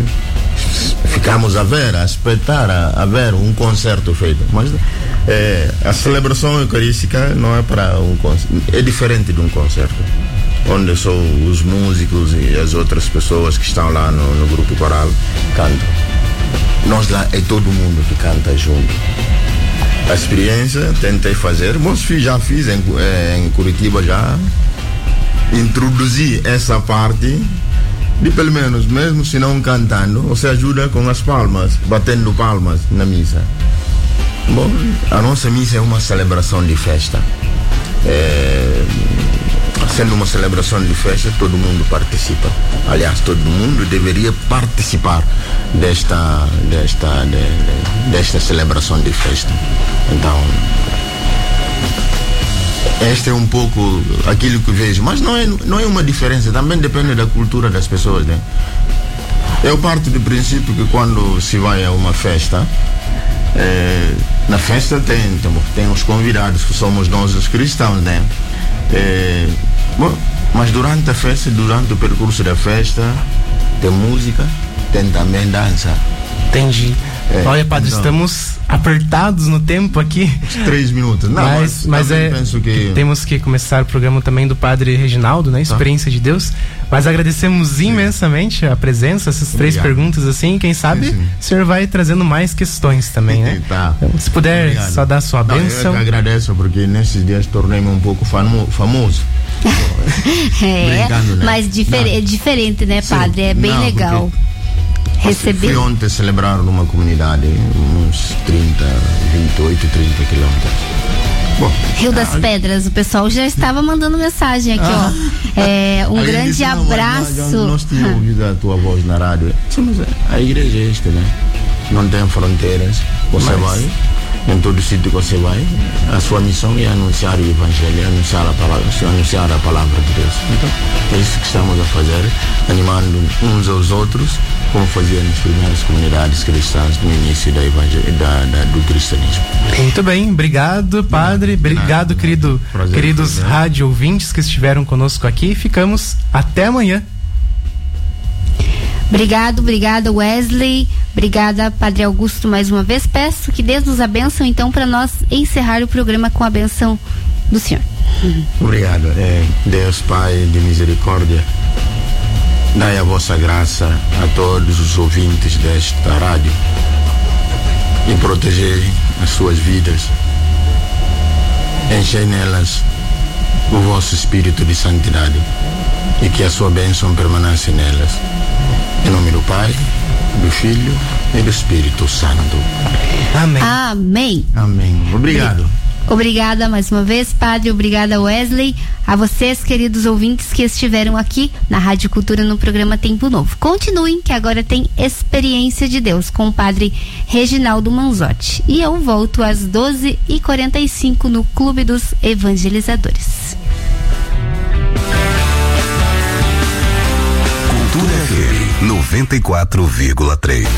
ficamos a ver, a espetar, a, a ver um concerto feito. Mas é, a celebração eucarística não é para um concerto, é diferente de um concerto, onde só os músicos e as outras pessoas que estão lá no, no grupo coral cantam. Nós lá é todo mundo que canta junto. A experiência tentei fazer, mas já fiz em, em Curitiba, já introduzi essa parte de pelo menos, mesmo se não cantando, você ajuda com as palmas, batendo palmas na missa. Bom, a nossa missa é uma celebração de festa. É, sendo uma celebração de festa, todo mundo participa. Aliás, todo mundo deveria participar desta, desta, de, de, desta celebração de festa. Então, este é um pouco aquilo que vejo, mas não é, não é uma diferença, também depende da cultura das pessoas, né? Eu parto do princípio que quando se vai a uma festa, é, na festa tem, tem, tem os convidados que somos nós os cristãos, né? É, bom, mas durante a festa, durante o percurso da festa, tem música, tem também dança. Entendi. É, Olha, padre, então, estamos apertados no tempo aqui. Três minutos. Não, mas, mas, mas é, penso que... temos que começar o programa também do padre Reginaldo, né? Experiência de Deus. Mas agradecemos sim. imensamente a presença, essas três Obrigado. perguntas assim. Quem sabe sim, sim. o senhor vai trazendo mais questões também, né? Tá. Então, se puder Obrigado. só dar sua Não, bênção. Eu que agradeço, porque nesses dias tornei-me um pouco famo, famoso. É, né? Mas difer é diferente, né, padre? Sim. É bem Não, legal. Receber. Fui ontem celebrar numa comunidade, uns trinta, vinte e oito, trinta quilômetros. Bom, Rio das ah, Pedras, o pessoal já estava mandando mensagem aqui, ah, ó. É, um grande disse, não, abraço. Nós, nós tínhamos ouvido a tua voz na rádio. Sim, mas a igreja é esta, né? Não tem fronteiras. Você mas... vai, em todo sítio que você vai, a sua missão é anunciar o evangelho, anunciar a palavra, anunciar a palavra de Deus. Então, é isso que estamos a fazer, animando uns aos outros, como fazia nas primeiras comunidades cristãs no início da da, da, do cristianismo. Muito bem, obrigado, padre, obrigado, não, querido, prazer, queridos prazer. rádio ouvintes que estiveram conosco aqui. Ficamos até amanhã. Obrigado, obrigada Wesley, obrigada Padre Augusto mais uma vez. Peço que Deus nos abençoe então para nós encerrar o programa com a bênção do Senhor. Uhum. Obrigado, é, Deus Pai de misericórdia, dai a vossa graça a todos os ouvintes desta rádio e protegei as suas vidas, enchei nelas o vosso espírito de santidade e que a sua bênção permaneça nelas. Em nome do Pai, do Filho e do Espírito Santo. Amém. Amém. Amém. Obrigado. Obrigada mais uma vez, padre. Obrigada, Wesley. A vocês, queridos ouvintes que estiveram aqui na Rádio Cultura no programa Tempo Novo. Continuem, que agora tem Experiência de Deus com o padre Reginaldo Manzotti. E eu volto às doze e quarenta e cinco no Clube dos Evangelizadores. Cultura F M noventa e quatro vírgula três.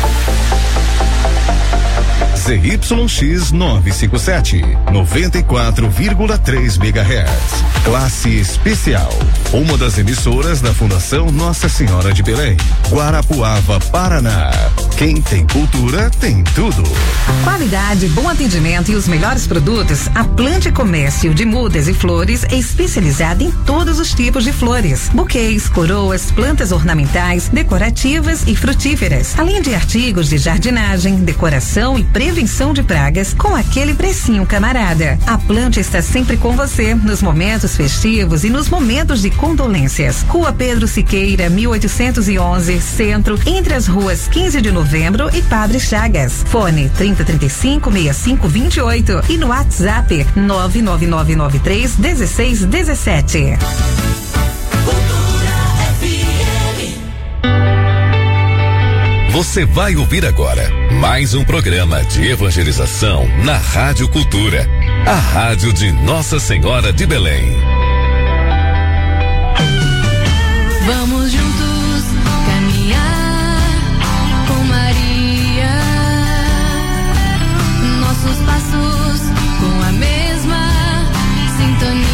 Z Y X novecentos e cinquenta e sete, noventa e quatro vírgula três megahertz. Classe especial. Uma das emissoras da Fundação Nossa Senhora de Belém, Guarapuava, Paraná. Quem tem cultura tem tudo. Qualidade, bom atendimento e os melhores produtos. A Plante Comércio de Mudas e Flores é especializada em todos os tipos de flores: buquês, coroas, plantas ornamentais, decorativas e frutíferas, além de artigos de jardinagem, decoração e prevenção de pragas com aquele precinho camarada. A Plante está sempre com você nos momentos festivos e nos momentos de condolências. Rua Pedro Siqueira, mil oitocentos e onze, Centro, entre as ruas quinze de novembro e Padre Chagas. Fone trinta, trinta e cinco, sessenta e cinco, vinte e oito e no WhatsApp nove nove nove nove três, dezesseis dezessete. Você vai ouvir agora mais um programa de evangelização na Rádio Cultura, a rádio de Nossa Senhora de Belém. Vamos juntos caminhar com Maria, nossos passos com a mesma sintonia.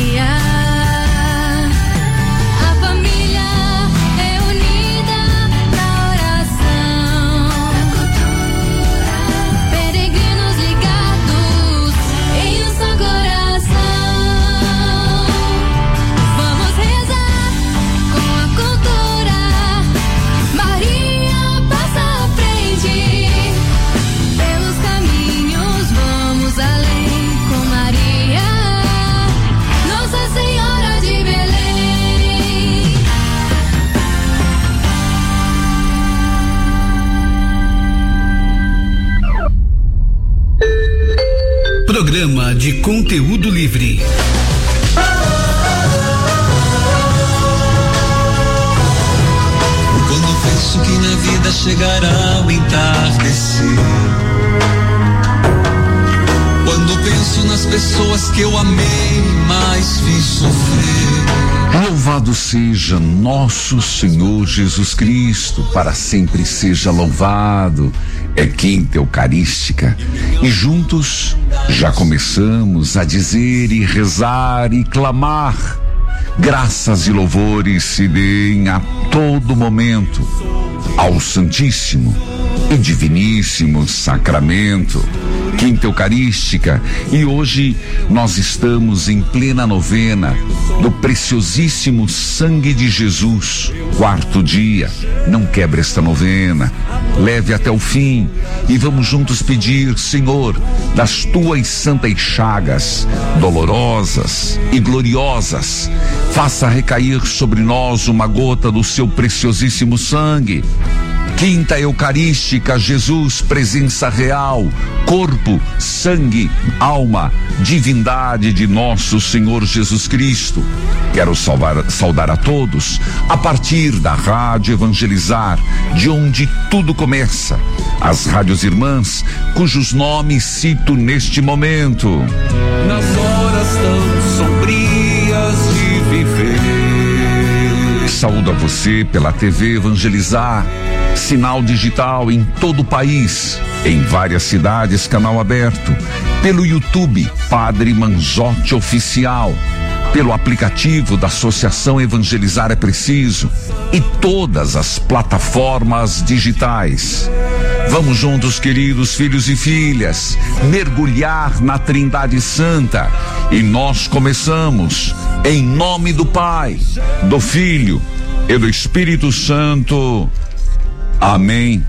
Programa de conteúdo livre. Quando penso que na vida chegará o entardecer, quando penso nas pessoas que eu amei, mas fiz sofrer. Louvado seja nosso Senhor Jesus Cristo, para sempre seja louvado. É quinta eucarística e juntos já começamos a dizer e rezar e clamar. Graças e louvores se deem a todo momento ao Santíssimo e diviníssimo sacramento, quinta eucarística, e hoje nós estamos em plena novena do preciosíssimo sangue de Jesus, quarto dia. Não quebre esta novena, leve até o fim e vamos juntos pedir: Senhor, das tuas santas chagas, dolorosas e gloriosas, faça recair sobre nós uma gota do seu preciosíssimo sangue. Quinta eucarística, Jesus, presença real, corpo, sangue, alma, divindade de nosso Senhor Jesus Cristo. Quero salvar, saudar a todos a partir da Rádio Evangelizar, de onde tudo começa, as rádios irmãs, cujos nomes cito neste momento. Nas horas tão sombrias de viver. Saúdo a você pela T V Evangelizar, sinal digital em todo o país, em várias cidades, canal aberto, pelo YouTube Padre Manzotti Oficial, pelo aplicativo da Associação Evangelizar é Preciso e todas as plataformas digitais. Vamos juntos, queridos filhos e filhas, mergulhar na Trindade Santa, e nós começamos em nome do Pai, do Filho e do Espírito Santo. Amém.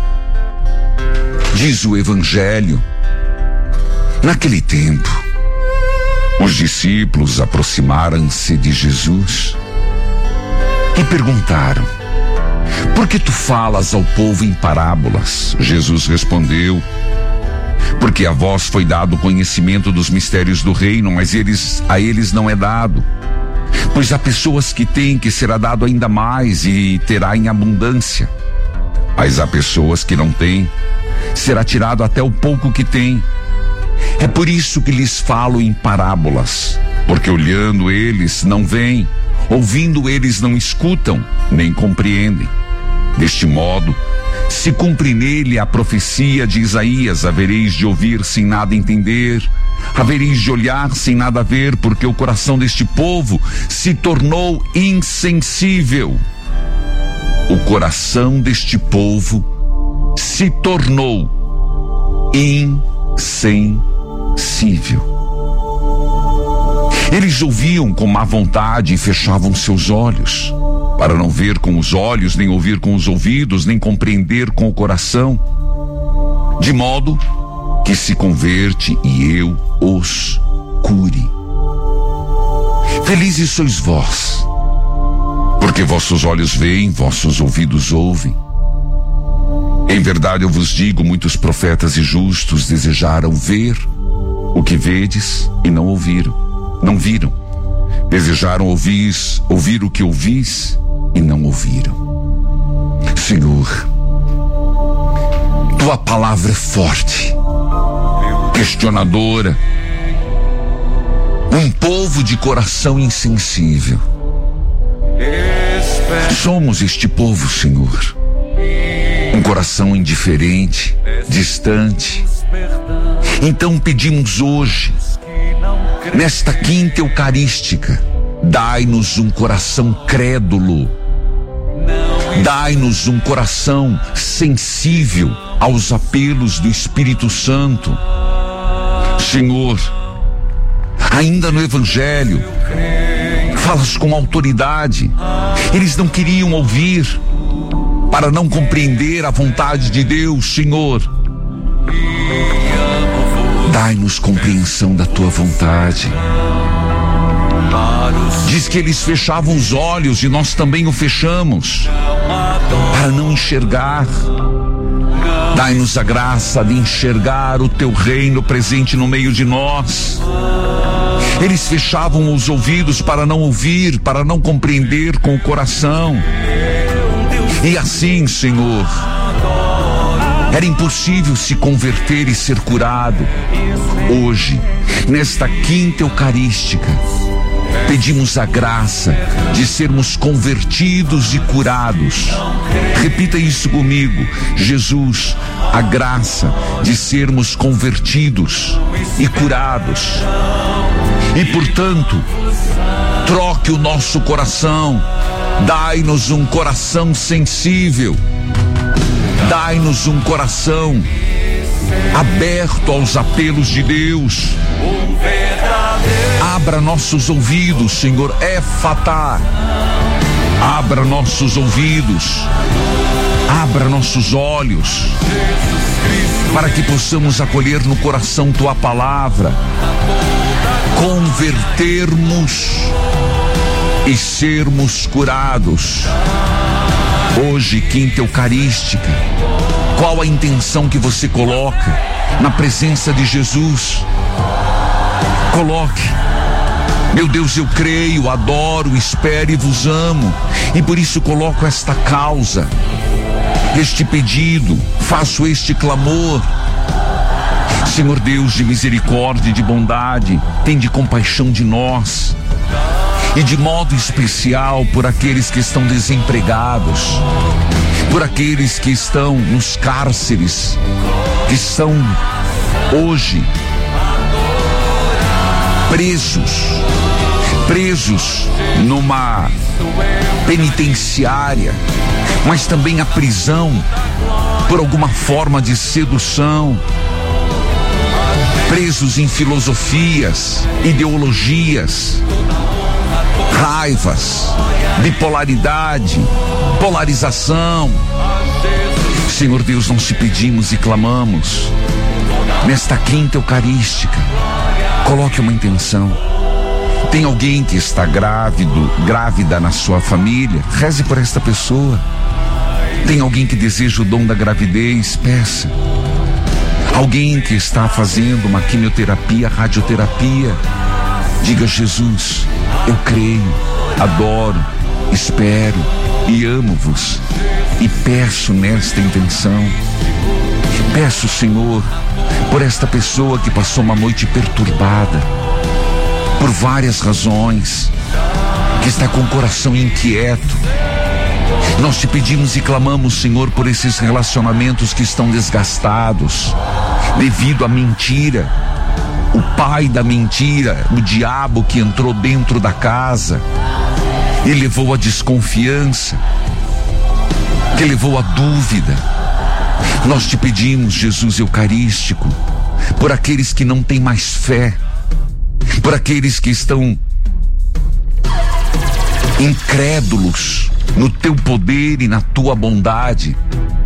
Diz o Evangelho: naquele tempo, os discípulos aproximaram-se de Jesus e perguntaram: por que tu falas ao povo em parábolas? Jesus respondeu: porque a vós foi dado o conhecimento dos mistérios do reino, mas eles, a eles não é dado. Pois há pessoas que têm, que será dado ainda mais e terá em abundância. Mas há pessoas que não têm, será tirado até o pouco que têm. É por isso que lhes falo em parábolas, porque olhando eles não veem, ouvindo eles não escutam, nem compreendem. Deste modo, se cumpre nele a profecia de Isaías: havereis de ouvir sem nada entender, havereis de olhar sem nada ver, porque o coração deste povo se tornou insensível. O coração deste povo se tornou insensível. Eles ouviam com má vontade e fechavam seus olhos, para não ver com os olhos, nem ouvir com os ouvidos, nem compreender com o coração, de modo que se converte e eu os cure. Felizes sois vós, porque vossos olhos veem, vossos ouvidos ouvem. Em verdade eu vos digo, muitos profetas e justos desejaram ver o que vedes e não ouviram, não viram. Desejaram ouvir, ouvir o que ouvis e não ouviram. Senhor, tua palavra é forte, questionadora. Um povo de coração insensível. Somos este povo, Senhor. Um coração indiferente, distante. Então pedimos hoje, nesta quinta eucarística, dai-nos um coração crédulo. Dai-nos um coração sensível aos apelos do Espírito Santo. Senhor, ainda no Evangelho, falas com autoridade. Eles não queriam ouvir, para não compreender a vontade de Deus. Senhor, dai-nos compreensão da tua vontade. Diz que eles fechavam os olhos e nós também o fechamos, para não enxergar. Dai-nos a graça de enxergar o teu reino presente no meio de nós. Eles fechavam os ouvidos para não ouvir, para não compreender com o coração. E assim, Senhor, era impossível se converter e ser curado. Hoje, nesta quinta eucarística, pedimos a graça de sermos convertidos e curados. Repita isso comigo: Jesus, a graça de sermos convertidos e curados. E portanto, troque o nosso coração, dai-nos um coração sensível. Dai-nos um coração aberto aos apelos de Deus. Abra nossos ouvidos, Senhor, éfata. Abra nossos ouvidos, abra nossos olhos, para que possamos acolher no coração tua palavra, convertermos e sermos curados. Hoje, quinta eucarística, qual a intenção que você coloca na presença de Jesus? Coloque: meu Deus, eu creio, adoro, espero e vos amo, e por isso coloco esta causa, este pedido, faço este clamor. Senhor Deus de misericórdia e de bondade, tende compaixão de nós, e de modo especial por aqueles que estão desempregados, por aqueles que estão nos cárceres, que estão hoje presos, presos numa penitenciária, mas também a prisão por alguma forma de sedução, presos em filosofias, ideologias, raivas, bipolaridade, polarização. Senhor Deus, nós te pedimos e clamamos, nesta quinta eucarística, coloque uma intenção. Tem alguém que está grávido, grávida na sua família? Reze por esta pessoa. Tem alguém que deseja o dom da gravidez? Peça. Alguém que está fazendo uma quimioterapia, radioterapia? Diga: Jesus, eu creio, adoro, espero e amo-vos, e peço nesta intenção. Peço, Senhor, por esta pessoa que passou uma noite perturbada, por várias razões, que está com o coração inquieto. Nós te pedimos e clamamos, Senhor, por esses relacionamentos que estão desgastados devido à mentira, o pai da mentira, o diabo que entrou dentro da casa e levou a desconfiança, que levou a dúvida. Nós te pedimos, Jesus eucarístico, por aqueles que não têm mais fé, por aqueles que estão incrédulos no teu poder e na tua bondade,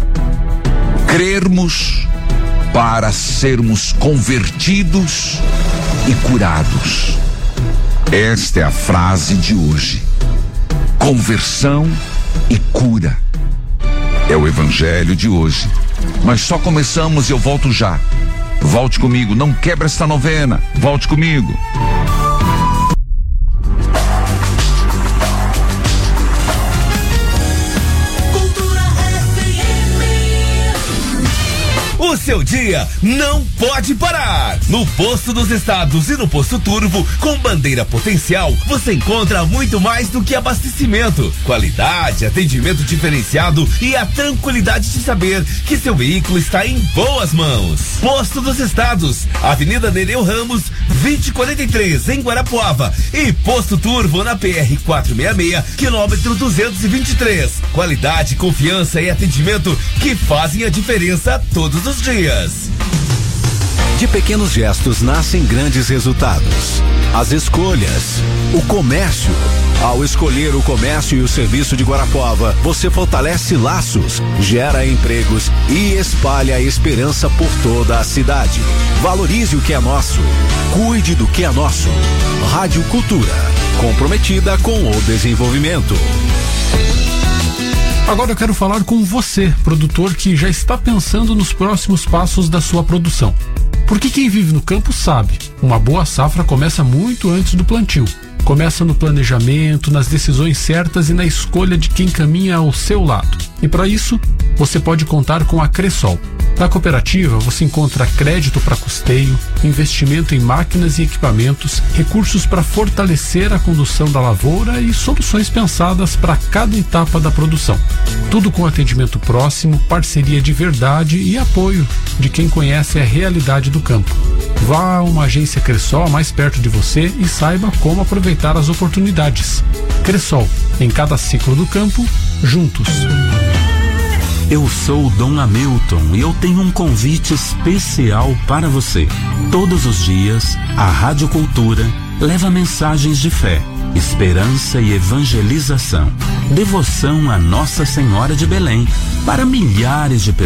crermos para sermos convertidos e curados. Esta é a frase de hoje: conversão e cura. É o evangelho de hoje. Nós só começamos e eu volto já. Volte comigo, não quebra esta novena. Volte comigo. O seu dia não pode parar. No Posto dos Estados e no Posto Turvo, com bandeira potencial, você encontra muito mais do que abastecimento, qualidade, atendimento diferenciado e a tranquilidade de saber que seu veículo está em boas mãos. Posto dos Estados, Avenida Nereu Ramos, vinte e quarenta e três, em Guarapuava, e Posto Turvo na P R quatrocentos e sessenta e seis, quilômetro duzentos e vinte e três. Qualidade, confiança e atendimento que fazem a diferença todos os dias. De pequenos gestos nascem grandes resultados. As escolhas, o comércio. Ao escolher o comércio e o serviço de Guarapuava, você fortalece laços, gera empregos e espalha a esperança por toda a cidade. Valorize o que é nosso. Cuide do que é nosso. Rádio Cultura, comprometida com o desenvolvimento. Agora eu quero falar com você, produtor que já está pensando nos próximos passos da sua produção. Porque quem vive no campo sabe, uma boa safra começa muito antes do plantio. Começa no planejamento, nas decisões certas e na escolha de quem caminha ao seu lado. E para isso, você pode contar com a Cressol. Na cooperativa, você encontra crédito para custeio, investimento em máquinas e equipamentos, recursos para fortalecer a condução da lavoura e soluções pensadas para cada etapa da produção. Tudo com atendimento próximo, parceria de verdade e apoio de quem conhece a realidade do campo. Vá a uma agência Cressol mais perto de você e saiba como aproveitar as oportunidades. Cressol, em cada ciclo do campo, juntos. Eu sou o Dom Hamilton e eu tenho um convite especial para você. Todos os dias, a Rádio Cultura leva mensagens de fé, esperança e evangelização, devoção a Nossa Senhora de Belém para milhares de pessoas.